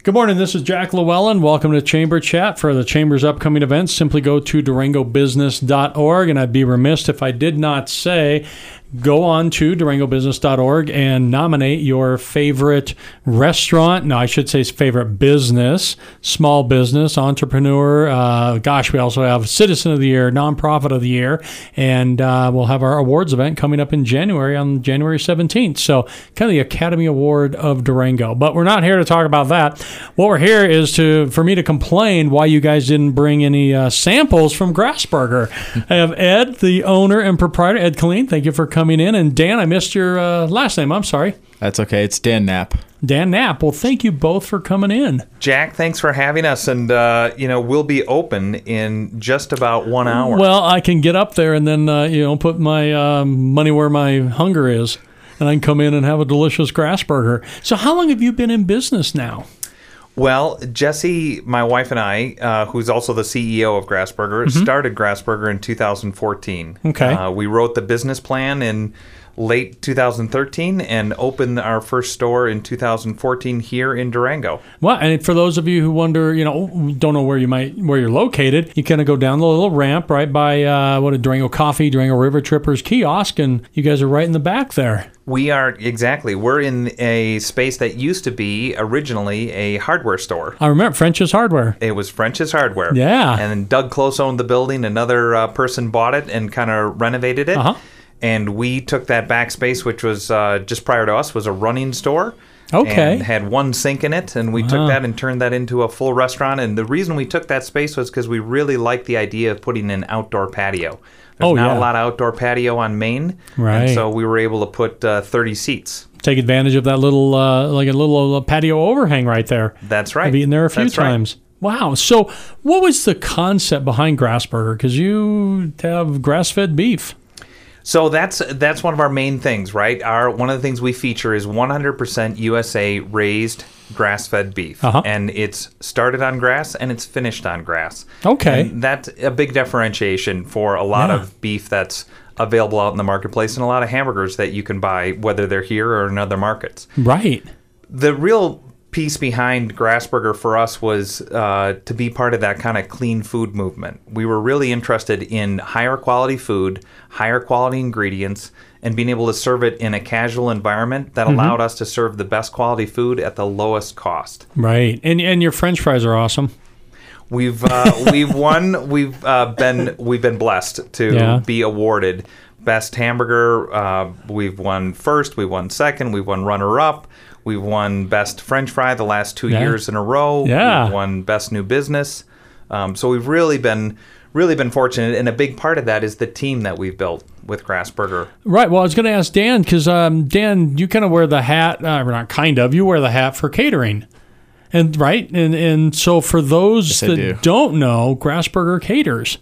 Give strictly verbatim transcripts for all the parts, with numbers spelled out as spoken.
Good morning. This is Jack Llewellyn. Welcome to Chamber Chat. For the Chamber's upcoming events, simply go to durango business dot org. And I'd be remiss if I did not say, go on to durango business dot org and nominate your favorite restaurant. No, I should say favorite business, small business, entrepreneur. Uh, gosh, we also have Citizen of the Year, Nonprofit of the Year. And uh, we'll have our awards event coming up in January on January seventeenth. So kind of the Academy Award of Durango. But we're not here to talk about that. What we're here is to for me to complain why you guys didn't bring any uh, samples from Grassburger. I have Ed, the owner and proprietor, Ed Killeen. Thank you for coming in. And Dan, I missed your uh, last name. I'm sorry. That's okay. It's Dan Knapp. Dan Knapp. Well, thank you both for coming in. Jack, thanks for having us. And, uh, you know, we'll be open in just about one hour. Well, I can get up there and then, uh, you know, put my uh, money where my hunger is. And I can come in and have a delicious Grassburger. So how long have you been in business now? Well, Jesse, my wife and I, uh, who's also the C E O of Grassburger, mm-hmm. started Grassburger in two thousand fourteen. Okay. Uh, we wrote the business plan in late two thousand thirteen and opened our first store in two thousand fourteen here in Durango. Well, and for those of you who wonder, you know, don't know where you might where you're located, you kind of go down the little ramp right by uh, what a Durango Coffee, Durango River Trippers kiosk, and you guys are right in the back there. We are, exactly. We're in a space that used to be originally a hardware store. I remember French's Hardware. It was French's Hardware. Yeah. And then Doug Close owned the building. Another uh, person bought it and kind of renovated it. Uh-huh. And we took that back space, which was uh, just prior to us, was a running store. Okay. And had one sink in it. And we uh-huh. took that and turned that into a full restaurant. And the reason we took that space was because we really liked the idea of putting an outdoor patio. There's oh, not yeah. a lot of outdoor patio on Main. Right. And so we were able to put uh, thirty seats. Take advantage of that little, uh, like a little uh, patio overhang right there. That's right. I've eaten there a few That's times. Right. Wow. So what was the concept behind Grassburger? Because you have grass-fed beef. So that's that's one of our main things, right? Our one of the things we feature is one hundred percent U S A raised grass-fed beef. Uh-huh. And it's started on grass and it's finished on grass. Okay. And that's a big differentiation for a lot yeah. of beef that's available out in the marketplace and a lot of hamburgers that you can buy, whether they're here or in other markets. Right. The real piece behind Grassburger for us was uh, to be part of that kind of clean food movement. We were really interested in higher quality food, higher quality ingredients, and being able to serve it in a casual environment that mm-hmm. allowed us to serve the best quality food at the lowest cost. Right. And and your French fries are awesome. We've uh, we've won. We've uh, been we've been blessed to yeah. be awarded best hamburger. Uh, we've won first. We've won second. We've won runner up. We've won best French fry the last two yeah. years in a row. Yeah. We've won best new business. Um, so we've really been really been fortunate, and a big part of that is the team that we've built with Grassburger. Right. Well, I was going to ask Dan because um, Dan, you kind of wear the hat. Uh, not kind of. You wear the hat for catering. And right, and and so for those yes, that do. don't know, Grassburger caters.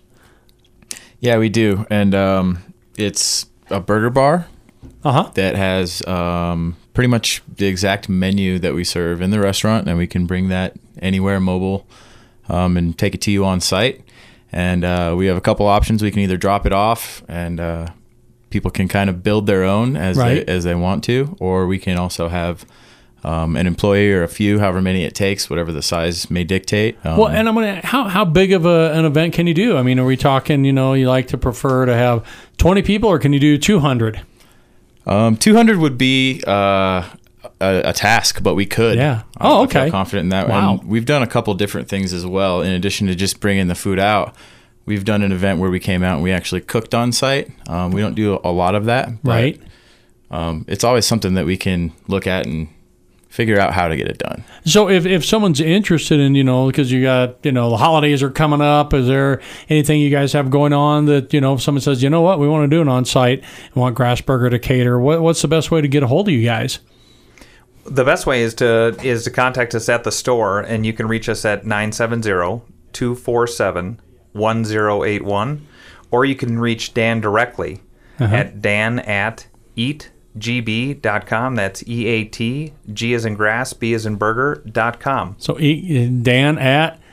Yeah, we do, and um, it's a burger bar uh-huh. that has um, pretty much the exact menu that we serve in the restaurant, and we can bring that anywhere mobile um, and take it to you on site. And uh, we have a couple options. We can either drop it off, and uh, people can kind of build their own as right. they, as they want to, or we can also have Um, an employee or a few, however many it takes, whatever the size may dictate. Um, well, and I'm gonna. How how big of a, an event can you do? I mean, are we talking? You know, you like to prefer to have twenty people, or can you do two hundred? Um, two hundred would be uh, a, a task, but we could. Yeah. Um, Oh, okay. I feel confident in that. Wow. And we've done a couple different things as well. In addition to just bringing the food out, we've done an event where we came out and we actually cooked on site. Um, we don't do a lot of that, but, right? Um, it's always something that we can look at and figure out how to get it done. So if, if someone's interested in, you know, because you got, you know, the holidays are coming up, is there anything you guys have going on that, you know, if someone says, you know what, we want to do an on-site, we want Grassburger to cater, what, what's the best way to get a hold of you guys? The best way is to is to contact us at the store, and you can reach us at nine seven zero, two four seven, one zero eight one, or you can reach Dan directly uh-huh. at dan at eat G B dot com. That's E A T, G as in grass, B as in burger, dot com. So eat, Dan at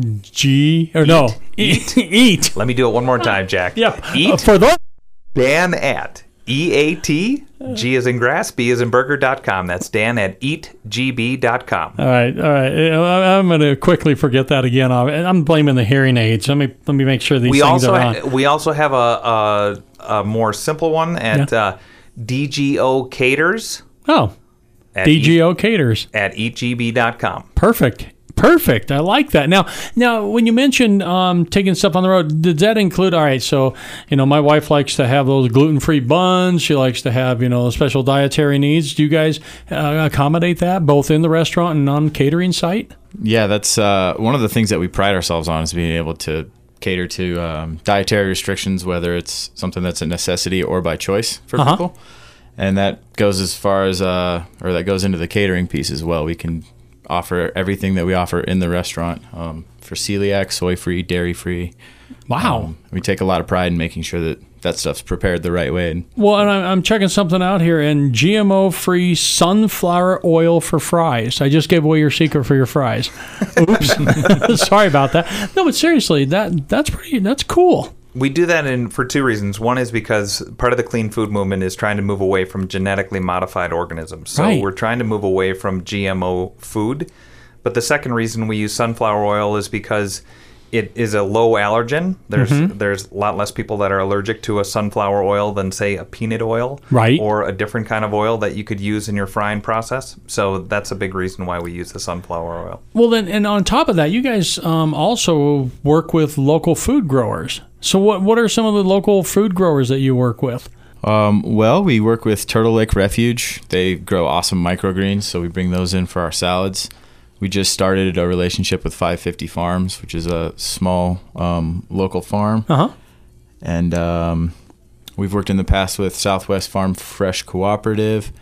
G, or eat, no, eat, eat. Let me do it one more time, Jack. Yep. Eat. Uh, for those. Dan at E A T, G as in grass, B as in burger dot com. That's Dan at eat g b dot com. All right, all right. I'm going to quickly forget that again. I'm blaming the hearing aids. Let me let me make sure these we things also are on. Ha- we also have a, a, a more simple one at Yeah. uh, D G O Caters. Oh, At D G O eat, Caters. at eat g b dot com. Perfect. Perfect. I like that. Now, now, when you mentioned um, taking stuff on the road, does that include? All right, so you know, my wife likes to have those gluten-free buns. She likes to have you know special dietary needs. Do you guys uh, accommodate that both in the restaurant and on catering site? Yeah, that's uh, one of the things that we pride ourselves on is being able to cater to um, dietary restrictions, whether it's something that's a necessity or by choice for Uh-huh. people. And that goes as far as, uh, or that goes into the catering piece as well. We can offer everything that we offer in the restaurant um, for celiac, soy-free, dairy-free. Wow. Um, we take a lot of pride in making sure that that stuff's prepared the right way. Well, and I'm I'm checking something out here, and G M O-free sunflower oil for fries. I just gave away your secret for your fries. Oops. Sorry about that. No, but seriously, that that's pretty. That's cool. We do that in for two reasons. One is because part of the clean food movement is trying to move away from genetically modified organisms. So Right. we're trying to move away from G M O food. But the second reason we use sunflower oil is because it is a low allergen. There's Mm-hmm. there's a lot less people that are allergic to a sunflower oil than say a peanut oil, Right. or a different kind of oil that you could use in your frying process. So that's a big reason why we use the sunflower oil. Well, then, and on top of that, you guys um, also work with local food growers. So, what what are some of the local food growers that you work with? Um, well, we work with Turtle Lake Refuge. They grow awesome microgreens, so we bring those in for our salads. We just started a relationship with five fifty Farms, which is a small um, local farm. Uh huh. And um, we've worked in the past with Southwest Farm Fresh Cooperative.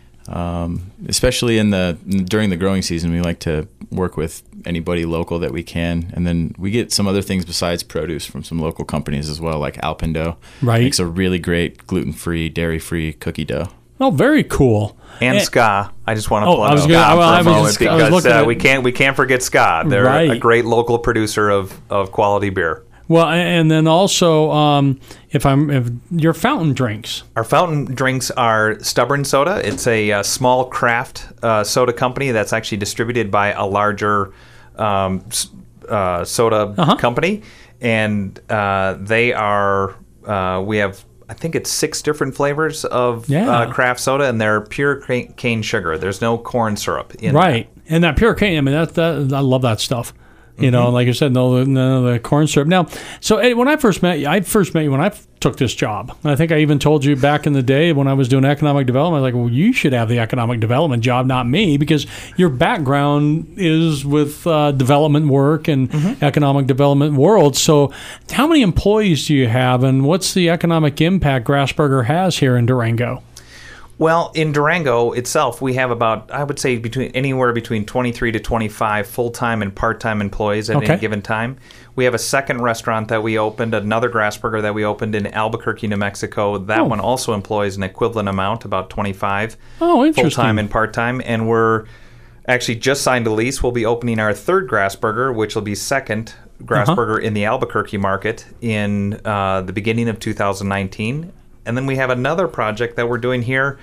Um, especially in the during the growing season, we like to work with anybody local that we can, and then we get some other things besides produce from some local companies as well, like Alpendo. Right. Makes a really great gluten-free, dairy-free cookie dough. Oh, very cool. And Eh, ska. I just want to Oh, plug I was ska gonna- for well, I a was moment just- I was because looking uh, at- we can't we can't forget ska. They're Right. a great local producer of, of quality beer. Well, and then also, um, if I'm if your fountain drinks. Our fountain drinks are Stubborn Soda. It's a, uh small craft uh, soda company that's actually distributed by a larger um, s- uh, soda Uh-huh. company, and uh, they are. Uh, we have, I think it's six different flavors of Yeah. uh, craft soda, and they're pure ca- cane sugar. There's no corn syrup in Right. And that pure cane, I mean, that, that I love that stuff. You know, like I said, no, no, the corn syrup. Now, so Eddie, when I first met you, I first met you when I f- took this job. And I think I even told you back in the day when I was doing economic development, I was like, well, you should have the economic development job, not me, because your background is with uh, development work and economic development world. So how many employees do you have, and what's the economic impact Grassburger has here in Durango? Well, in Durango itself, we have about, I would say, between anywhere between twenty-three to twenty-five full-time and part-time employees at Okay. any given time. We have a second restaurant that we opened, another Grassburger that we opened in Albuquerque, New Mexico. That Oh. one also employs an equivalent amount, about twenty-five Oh, interesting. full-time and part-time. And we're actually just signed a lease. We'll be opening our third Grassburger, which will be second Grassburger in the Albuquerque market in uh, the beginning of two thousand nineteen. And then we have another project that we're doing here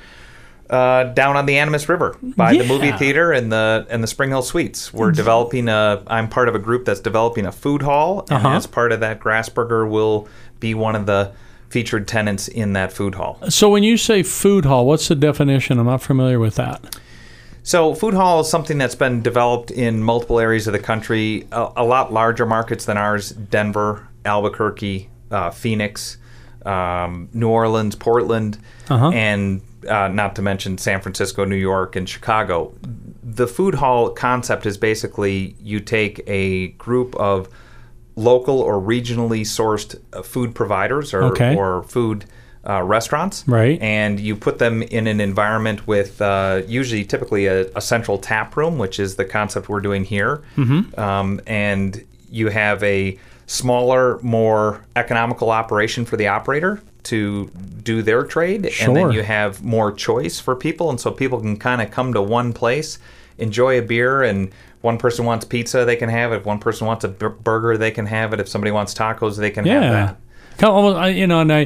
uh, down on the Animas River by the movie Yeah. theater and the and the Spring Hill Suites. We're developing a. I'm part of a group that's developing a food hall, and Uh-huh. as part of that, Grassburger will be one of the featured tenants in that food hall. So when you say food hall, what's the definition? I'm not familiar with that. So, food hall is something that's been developed in multiple areas of the country, a, a lot larger markets than ours: Denver, Albuquerque, uh, Phoenix, um, New Orleans, Portland, Uh-huh. and uh, not to mention San Francisco, New York, and Chicago. The food hall concept is basically you take a group of local or regionally sourced uh, food providers or, Okay. or food uh, restaurants, Right. and you put them in an environment with uh, usually typically a, a central tap room, which is the concept we're doing here. Mm-hmm. Um, and you have a smaller, more economical operation for the operator to do their trade. And then Sure. you have more choice for people. And so people can kind of come to one place, enjoy a beer, and one person wants pizza, they can have it. If one person wants a bur- burger, they can have it. If somebody wants tacos, they can have Yeah. that. Kind of almost, I- you know, and I,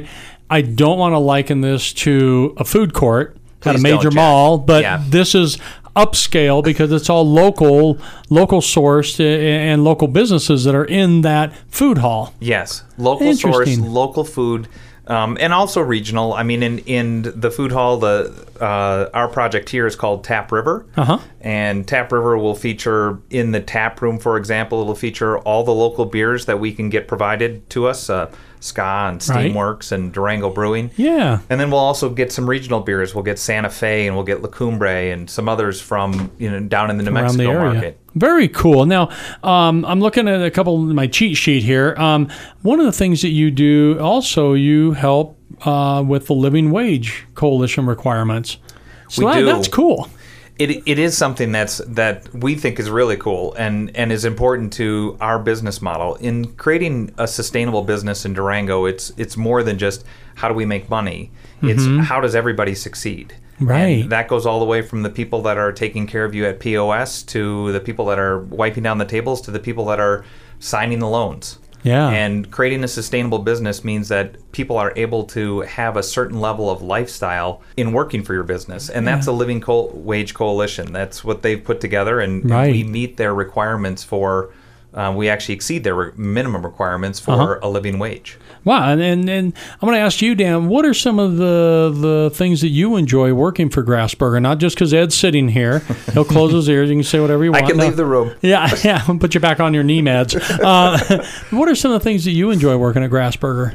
I don't want to liken this to a food court at a Please major don't, Jack. mall, but Yeah. this is upscale because it's all local, local sourced, uh, and local businesses that are in that food hall. Yes, local source, Interesting. local food, um, and also regional. I mean, in in the food hall, the uh, our project here is called Tap River, Uh-huh. and Tap River will feature in the tap room, for example, it'll feature all the local beers that we can get provided to us, uh, Ska and Right. Steamworks and Durango Brewing. Yeah. And then we'll also get some regional beers. We'll get Santa Fe and we'll get La Cumbre and some others from, you know, down in the New Around the Mexico area. market. Very cool. Now, um, I'm looking at a couple of my cheat sheet here. Um, one of the things that you do also, you help uh, with the Living Wage Coalition requirements. So We that, do. that's cool. It, it is something that's that we think is really cool and, and is important to our business model. In creating a sustainable business in Durango, it's it's more than just how do we make money. It's how does everybody succeed. Right. And that goes all the way from the people that are taking care of you at P O S to the people that are wiping down the tables to the people that are signing the loans. Yeah. And creating a sustainable business means that people are able to have a certain level of lifestyle in working for your business. And that's a Living Co- Wage Coalition. That's what they've put together. And, and Right. we meet their requirements for, uh, we actually exceed their re- minimum requirements for Uh-huh. a living wage. Wow. And, and, and I'm going to ask you, Dan, what are some of the, the things that you enjoy working for Grassburger? Not just because Ed's sitting here. He'll close his ears. You can say whatever you I want. can No. leave the room. Yeah, yeah. I'll put you back on your knee meds. Uh, what are some of the things that you enjoy working at Grassburger?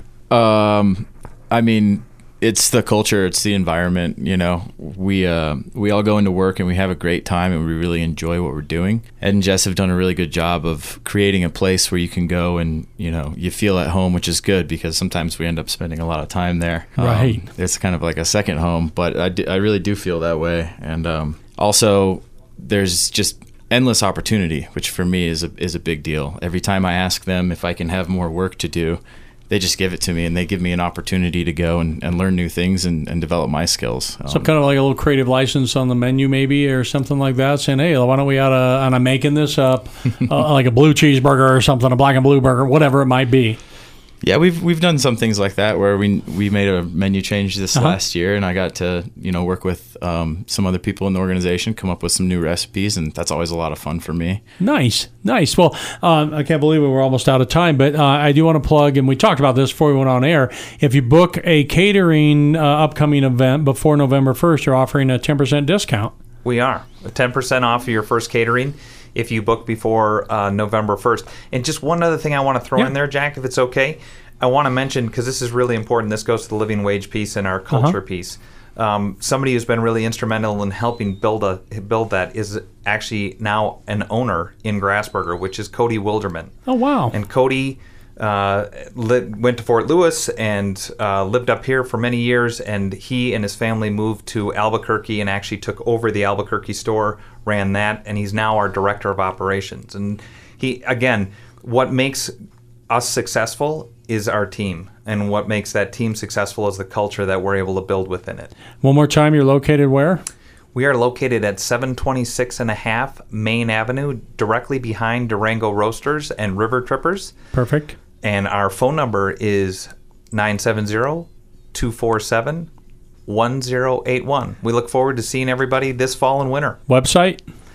Um, I mean, it's the culture, it's the environment. You know, we uh, we all go into work and we have a great time and we really enjoy what we're doing. Ed and Jess have done a really good job of creating a place where you can go and, you know, you feel at home, which is good because sometimes we end up spending a lot of time there. Right. Um, it's kind of like a second home, but I, do, I really do feel that way. And um, also, there's just endless opportunity, which for me is a is a big deal. Every time I ask them if I can have more work to do, they just give it to me and they give me an opportunity to go and, and learn new things and, and develop my skills. Um, Some kind of like a little creative license on the menu, maybe, or something like that, saying, "Hey, why don't we add a?" And I'm making this up, uh, like a blue cheeseburger or something, a black and blue burger, whatever it might be. yeah, we've we've done some things like that where we we made a menu change this Uh-huh. last year, and I got to you know work with um, some other people in the organization, come up with some new recipes, and that's always a lot of fun for me. Nice, nice. Well, um, I can't believe it. We're almost out of time, but uh, I do want to plug, and we talked about this before we went on air. If you book a catering uh, upcoming event before November first, you're offering a ten percent discount. We are. ten percent off of your first catering if you book before uh, November first. And just one other thing I want to throw Yeah. in there, Jack, if it's okay. I want to mention, because this is really important, this goes to the living wage piece and our culture Uh-huh. piece. Um, somebody who's been really instrumental in helping build a build that is actually now an owner in Grassburger, which is Cody Wilderman. Oh, wow. And Cody uh, li- went to Fort Lewis and uh, lived up here for many years. And he and his family moved to Albuquerque and actually took over the Albuquerque store, ran that, and he's now our director of operations. And he, again, what makes us successful is our team. And what makes that team successful is the culture that we're able to build within it. One more time, you're located where? We are located at seven twenty-six and a half Main Avenue, directly behind Durango Roasters and River Trippers. Perfect. And our phone number is nine seven zero, two four seven, one zero eight one. We look forward to seeing everybody this fall and winter. Website?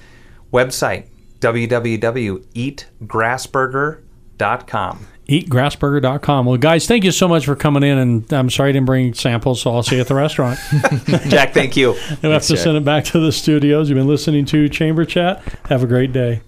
Website, w w w dot eat grassburger dot com. eat grassburger dot com. Well, guys, thank you so much for coming in, and I'm sorry I didn't bring samples, so I'll see you at the restaurant. Jack, thank you. You'll have to Jack. send it back to the studios. You've been listening to Chamber Chat. Have a great day.